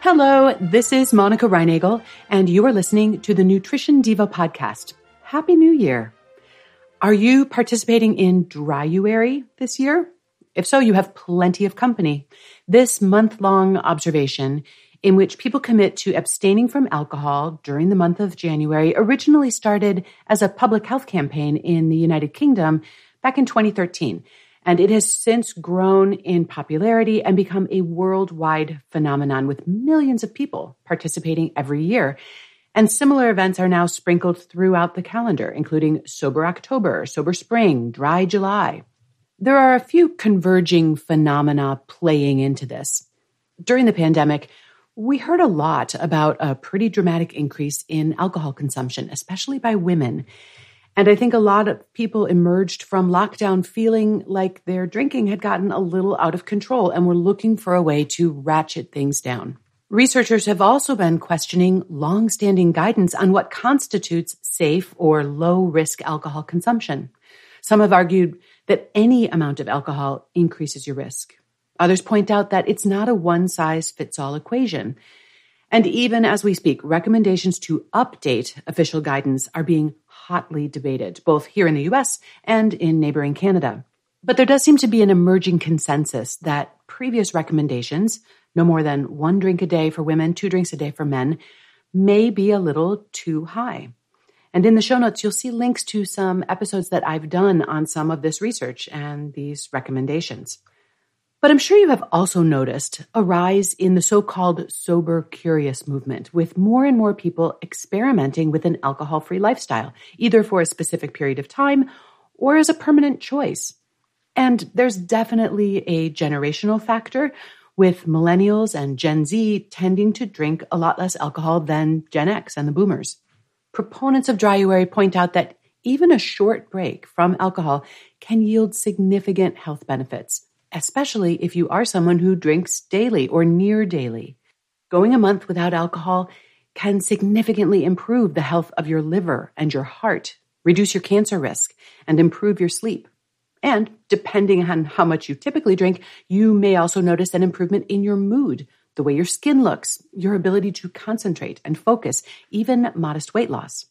Hello, this is Monica Reinagel, and you are listening to the Nutrition Diva podcast. Happy New Year. Are you participating in Dryuary this year? If so, you have plenty of company. This month-long observation in which people commit to abstaining from alcohol during the month of January originally started as a public health campaign in the United Kingdom back in 2013. And it has since grown in popularity and become a worldwide phenomenon with millions of people participating every year. And similar events are now sprinkled throughout the calendar, including Sober October, Sober Spring, Dry July. There are a few converging phenomena playing into this. During the pandemic, we heard a lot about a pretty dramatic increase in alcohol consumption, especially by women. And I think a lot of people emerged from lockdown feeling like their drinking had gotten a little out of control and were looking for a way to ratchet things down. Researchers have also been questioning long-standing guidance on what constitutes safe or low-risk alcohol consumption. Some have argued that any amount of alcohol increases your risk. Others point out that it's not a one-size-fits-all equation. And even as we speak, recommendations to update official guidance are being hotly debated, both here in the US and in neighboring Canada. But there does seem to be an emerging consensus that previous recommendations, no more than 1 drink a day for women, 2 drinks a day for men, may be a little too high. And in the show notes, you'll see links to some episodes that I've done on some of this research and these recommendations. But I'm sure you have also noticed a rise in the so-called sober curious movement, with more and more people experimenting with an alcohol-free lifestyle, either for a specific period of time or as a permanent choice. And there's definitely a generational factor, with millennials and Gen Z tending to drink a lot less alcohol than Gen X and the boomers. Proponents of Dryuary point out that even a short break from alcohol can yield significant health benefits, especially if you are someone who drinks daily or near daily. Going a month without alcohol can significantly improve the health of your liver and your heart, reduce your cancer risk, and improve your sleep. And depending on how much you typically drink, you may also notice an improvement in your mood, the way your skin looks, your ability to concentrate and focus, even modest weight loss.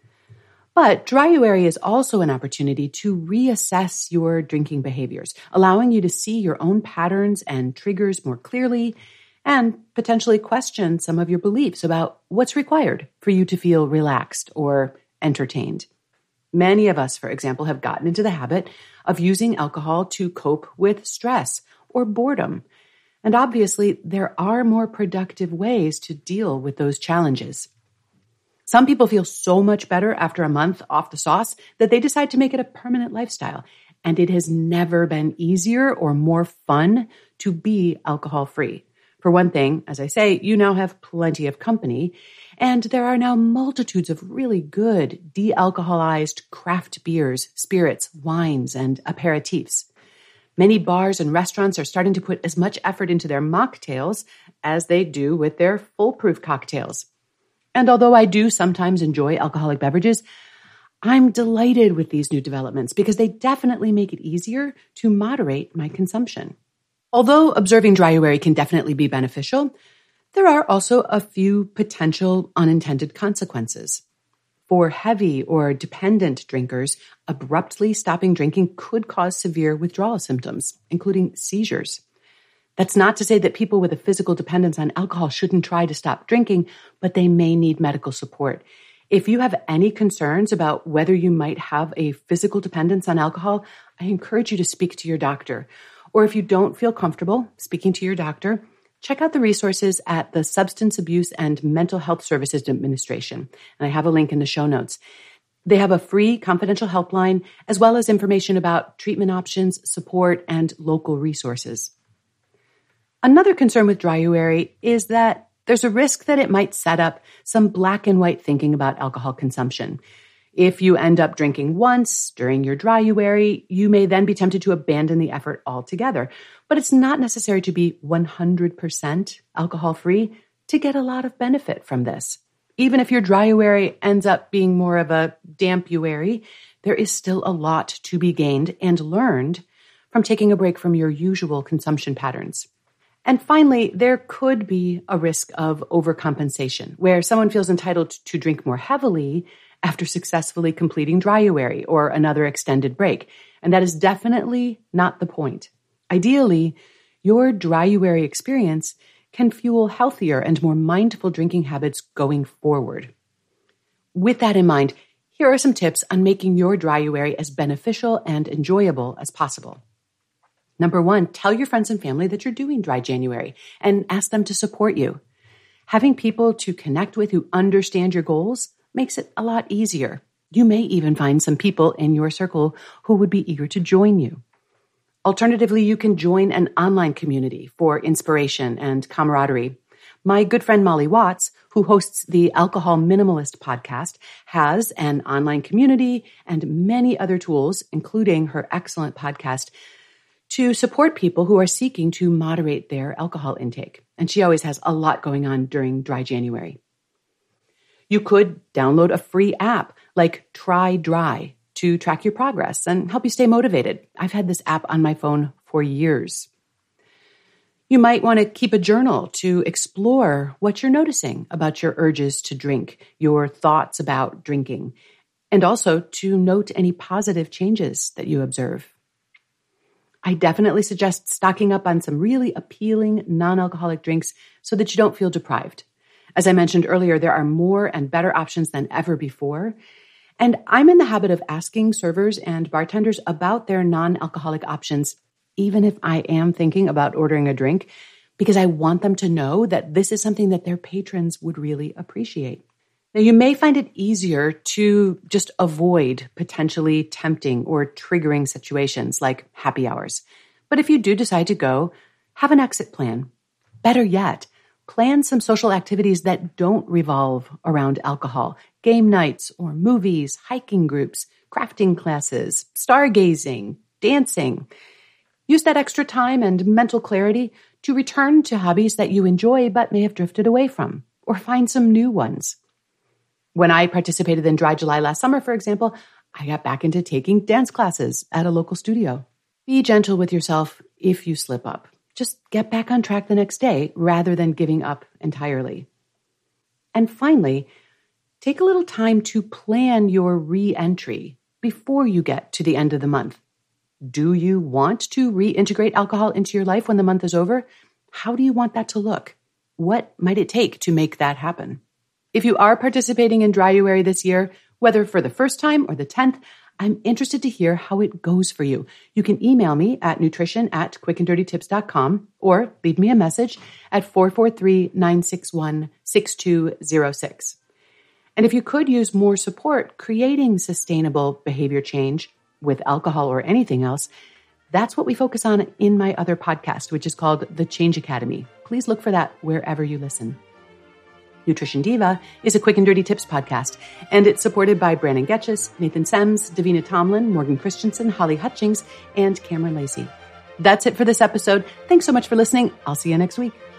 But Dryuary is also an opportunity to reassess your drinking behaviors, allowing you to see your own patterns and triggers more clearly and potentially question some of your beliefs about what's required for you to feel relaxed or entertained. Many of us, for example, have gotten into the habit of using alcohol to cope with stress or boredom. And obviously, there are more productive ways to deal with those challenges. Some people feel so much better after a month off the sauce that they decide to make it a permanent lifestyle. And it has never been easier or more fun to be alcohol-free. For one thing, as I say, you now have plenty of company, and there are now multitudes of really good de-alcoholized craft beers, spirits, wines, and aperitifs. Many bars and restaurants are starting to put as much effort into their mocktails as they do with their foolproof cocktails. And although I do sometimes enjoy alcoholic beverages, I'm delighted with these new developments because they definitely make it easier to moderate my consumption. Although observing Dryuary can definitely be beneficial, there are also a few potential unintended consequences. For heavy or dependent drinkers, abruptly stopping drinking could cause severe withdrawal symptoms, including seizures. That's not to say that people with a physical dependence on alcohol shouldn't try to stop drinking, but they may need medical support. If you have any concerns about whether you might have a physical dependence on alcohol, I encourage you to speak to your doctor. Or if you don't feel comfortable speaking to your doctor, check out the resources at the Substance Abuse and Mental Health Services Administration. And I have a link in the show notes. They have a free confidential helpline, as well as information about treatment options, support, and local resources. Another concern with Dryuary is that there's a risk that it might set up some black and white thinking about alcohol consumption. If you end up drinking once during your Dryuary, you may then be tempted to abandon the effort altogether. But it's not necessary to be 100% alcohol-free to get a lot of benefit from this. Even if your Dryuary ends up being more of a dampuary, there is still a lot to be gained and learned from taking a break from your usual consumption patterns. And finally, there could be a risk of overcompensation, where someone feels entitled to drink more heavily after successfully completing Dryuary or another extended break. And that is definitely not the point. Ideally, your Dryuary experience can fuel healthier and more mindful drinking habits going forward. With that in mind, here are some tips on making your Dryuary as beneficial and enjoyable as possible. Number 1, tell your friends and family that you're doing Dry January and ask them to support you. Having people to connect with who understand your goals makes it a lot easier. You may even find some people in your circle who would be eager to join you. Alternatively, you can join an online community for inspiration and camaraderie. My good friend Molly Watts, who hosts the Alcohol Minimalist podcast, has an online community and many other tools, including her excellent podcast, to support people who are seeking to moderate their alcohol intake. And she always has a lot going on during Dry January. You could download a free app like Try Dry to track your progress and help you stay motivated. I've had this app on my phone for years. You might want to keep a journal to explore what you're noticing about your urges to drink, your thoughts about drinking, and also to note any positive changes that you observe. I definitely suggest stocking up on some really appealing non-alcoholic drinks so that you don't feel deprived. As I mentioned earlier, there are more and better options than ever before. And I'm in the habit of asking servers and bartenders about their non-alcoholic options, even if I am thinking about ordering a drink, because I want them to know that this is something that their patrons would really appreciate. Now, you may find it easier to just avoid potentially tempting or triggering situations like happy hours. But if you do decide to go, have an exit plan. Better yet, plan some social activities that don't revolve around alcohol. Game nights or movies, hiking groups, crafting classes, stargazing, dancing. Use that extra time and mental clarity to return to hobbies that you enjoy but may have drifted away from, or find some new ones. When I participated in Dry July last summer, for example, I got back into taking dance classes at a local studio. Be gentle with yourself if you slip up. Just get back on track the next day rather than giving up entirely. And finally, take a little time to plan your re-entry before you get to the end of the month. Do you want to reintegrate alcohol into your life when the month is over? How do you want that to look? What might it take to make that happen? If you are participating in Dryuary this year, whether for the first time or the 10th, I'm interested to hear how it goes for you. You can email me at nutrition@quickanddirtytips.com or leave me a message at 443-961-6206. And if you could use more support creating sustainable behavior change with alcohol or anything else, that's what we focus on in my other podcast, which is called The Change Academy. Please look for that wherever you listen. Nutrition Diva is a Quick and Dirty Tips podcast, and it's supported by Brandon Getches, Nathan Sems, Davina Tomlin, Morgan Christensen, Holly Hutchings, and Cameron Lacey. That's it for this episode. Thanks so much for listening. I'll see you next week.